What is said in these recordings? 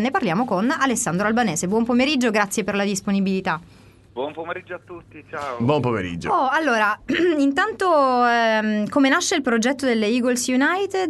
ne parliamo con Alessandro Albanese. Buon pomeriggio, grazie per la disponibilità. Buon pomeriggio a tutti, ciao. Buon pomeriggio. Allora, intanto come nasce il progetto delle Eagles United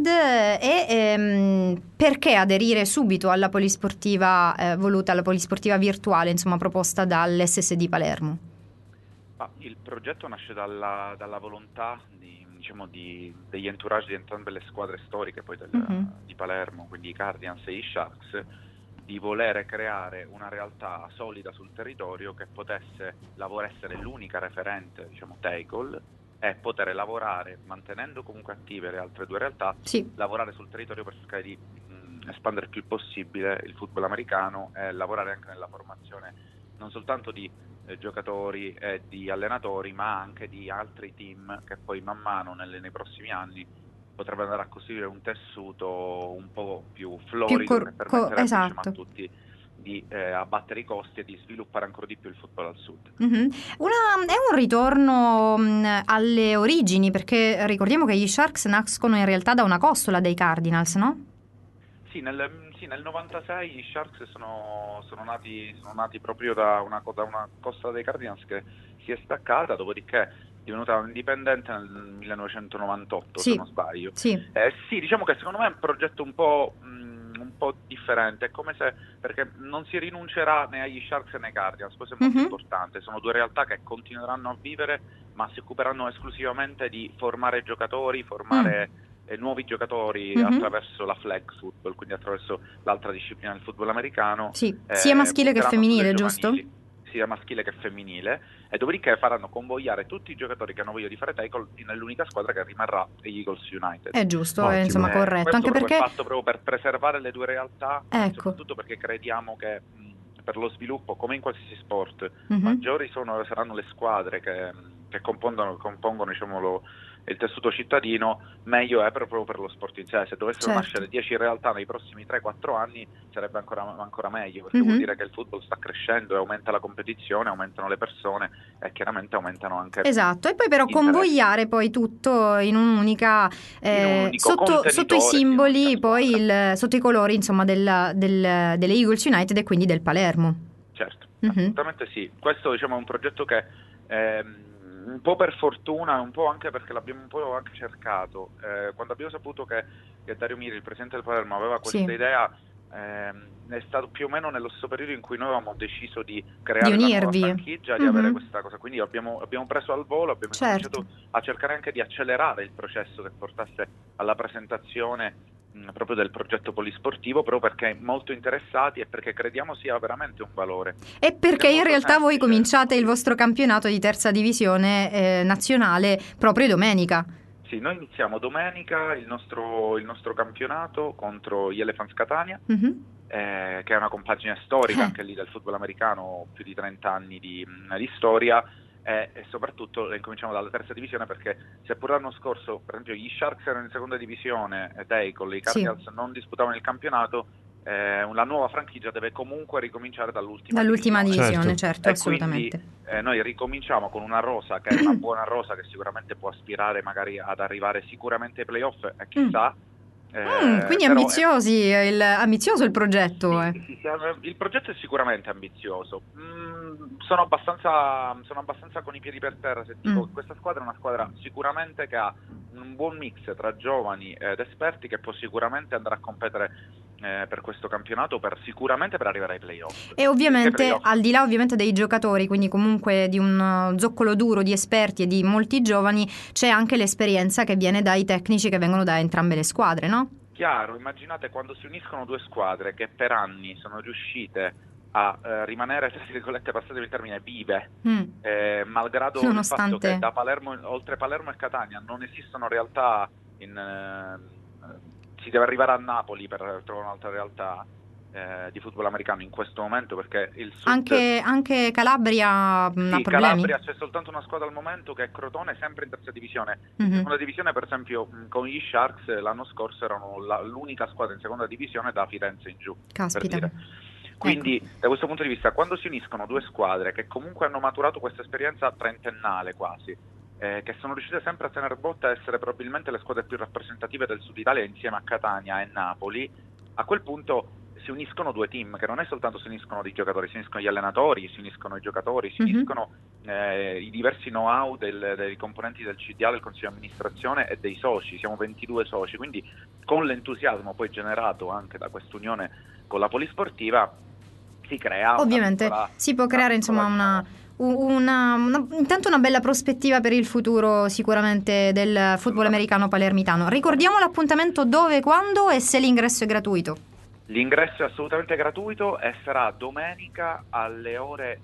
e perché aderire subito alla polisportiva voluta, alla polisportiva virtuale, insomma, proposta dall'SSD Palermo? Il progetto nasce dalla volontà degli entourage di entrambe le squadre storiche poi di Palermo, quindi i Cardinals e i Sharks, di volere creare una realtà solida sul territorio che potesse essere l'unica referente, tackle, e poter lavorare, mantenendo comunque attive le altre due realtà, lavorare sul territorio per cercare di espandere il più possibile il football americano e lavorare anche nella formazione non soltanto di giocatori e di allenatori, ma anche di altri team che poi man mano nei prossimi anni potrebbe andare a costruire un tessuto un po' più florido che permetterebbe a tutti di abbattere i costi e di sviluppare ancora di più il football al sud. È un ritorno alle origini, perché ricordiamo che gli Sharks nascono in realtà da una costola dei Cardinals, no? Sì, nel 96 gli Sharks sono nati proprio da una costola dei Cardinals che si è staccata, dopodiché divenuta indipendente nel 1998, se non sbaglio. Sì, diciamo che secondo me è un progetto un po' differente, è come se, perché non si rinuncerà né agli Sharks né ai Cardinals, questo è molto importante, sono due realtà che continueranno a vivere, ma si occuperanno esclusivamente di formare giocatori, nuovi giocatori attraverso la flag football, quindi attraverso l'altra disciplina del football americano. Sia maschile che femminile, giusto? Sia maschile che femminile, e dopodiché faranno convogliare tutti i giocatori che hanno voglia di fare tackle nell'unica squadra che rimarrà gli Eagles United. È giusto, è insomma corretto, anche perché è fatto proprio per preservare le due realtà, soprattutto perché crediamo che per lo sviluppo, come in qualsiasi sport, maggiori saranno le squadre che compongono il tessuto cittadino, meglio è proprio per lo sport in sé. Se dovessero nascere 10 realtà nei prossimi 3-4 anni sarebbe ancora meglio, perché vuol dire che il football sta crescendo e aumenta la competizione, aumentano le persone e chiaramente aumentano anche e poi però convogliare poi tutto in un'unica sotto i simboli, poi sotto i colori, insomma, delle Eagles United e quindi del Palermo. Certo, assolutamente sì. Questo è un progetto che un po' per fortuna, un po' anche perché l'abbiamo un po' anche cercato. Quando abbiamo saputo che Dario Miri, il presidente del Palermo, aveva questa idea, è stato più o meno nello stesso periodo in cui noi avevamo deciso di creare la nuova franchigia, di avere questa cosa. Quindi abbiamo preso al volo, abbiamo cominciato a cercare anche di accelerare il processo che portasse alla presentazione proprio del progetto polisportivo, proprio perché molto interessati e perché crediamo sia veramente un valore. E perché in realtà voi cominciate il vostro campionato di terza divisione nazionale proprio domenica. Sì, noi iniziamo domenica il nostro campionato contro gli Elephants Catania, che è una compagine storica anche lì del football americano, più di 30 anni di storia. E soprattutto incominciamo dalla terza divisione, perché seppur l'anno scorso per esempio gli Sharks erano in seconda divisione con i Cardinals non disputavano il campionato, la nuova franchigia deve comunque ricominciare dall'ultima divisione. Certo, assolutamente. Quindi noi ricominciamo con una rosa che è una buona rosa, che sicuramente può aspirare magari ad arrivare sicuramente ai playoff e chissà. Quindi ambizioso il progetto. Sì, il progetto è sicuramente ambizioso. Sono abbastanza con i piedi per terra se dico che questa squadra è una squadra sicuramente che ha un buon mix tra giovani ed esperti, che può sicuramente andare a competere per questo campionato, sicuramente per arrivare ai playoff. E ovviamente al di là ovviamente dei giocatori, quindi comunque di un zoccolo duro di esperti e di molti giovani, c'è anche l'esperienza che viene dai tecnici che vengono da entrambe le squadre, no? Chiaro, immaginate quando si uniscono due squadre che per anni sono riuscite a rimanere, tra virgolette, passate il termine, vive, malgrado il fatto che da Palermo, oltre Palermo e Catania non esistono realtà si deve arrivare a Napoli per trovare un'altra realtà di football americano in questo momento, perché il sud, anche Calabria ha problemi. Calabria c'è soltanto una squadra al momento, che è Crotone, sempre in terza divisione. In seconda divisione, per esempio, con gli Sharks l'anno scorso erano l'unica squadra in seconda divisione da Firenze in giù. Caspita. Per dire. Quindi da questo punto di vista, quando si uniscono due squadre che comunque hanno maturato questa esperienza trentennale quasi, che sono riuscite sempre a tenere botta e essere probabilmente le squadre più rappresentative del Sud Italia insieme a Catania e Napoli, a quel punto si uniscono due team, che non è soltanto si uniscono dei giocatori, si uniscono gli allenatori, si uniscono i giocatori, si uniscono i diversi know-how dei componenti del CDA, del Consiglio di amministrazione e dei soci. Siamo 22 soci, quindi con l'entusiasmo poi generato anche da quest'unione con la polisportiva si crea ovviamente si può creare insomma intanto una bella prospettiva per il futuro sicuramente del football americano palermitano. Ricordiamo l'appuntamento dove, quando e se l'ingresso è gratuito. L'ingresso è assolutamente gratuito e sarà domenica alle ore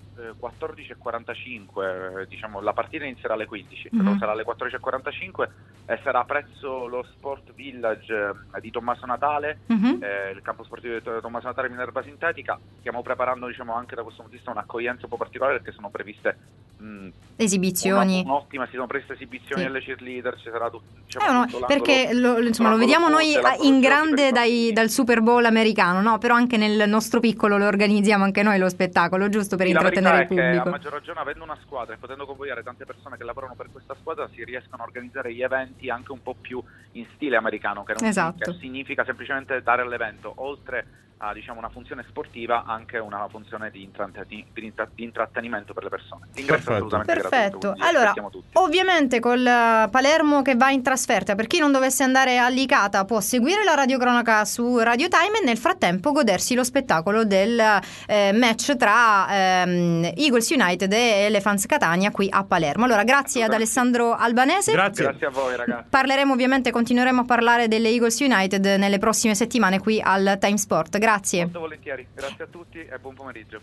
14:45, diciamo la partita inizierà alle 15, però sarà alle 14:45 e sarà presso lo Sport Village di Tommaso Natale, il campo sportivo di Tommaso Natale Minerva Sintetica. Stiamo preparando, diciamo, anche da questo punto di vista un'accoglienza un po' particolare, perché sono previste esibizioni. Un'ottima, si sono previste esibizioni delle cheerleader, ci sarà diciamo, perché lo vediamo noi in grande dal Super Bowl americano, no? Però anche nel nostro piccolo lo organizziamo anche noi lo spettacolo, giusto, per intrattenere il pubblico. Che a maggior ragione, avendo una squadra e potendo convogliare tante persone che lavorano per questa squadra, si riescono a organizzare gli eventi anche un po' più in stile americano, che non che significa semplicemente dare all'evento, oltre a, diciamo, una funzione sportiva, anche una funzione di intrattenimento per le persone. L'ingresso è assolutamente gratuito. Allora, ovviamente col Palermo che va in trasferta, per chi non dovesse andare a Licata può seguire la radiocronaca su Radio Time e nel frattempo godersi lo spettacolo del match tra Eagles United e Elephants Catania qui a Palermo. Allora, grazie ad Alessandro Albanese. Grazie a voi, ragazzi. Continueremo a parlare delle Eagles United nelle prossime settimane qui al Time Sport. Grazie. Molto volentieri. Grazie a tutti e buon pomeriggio.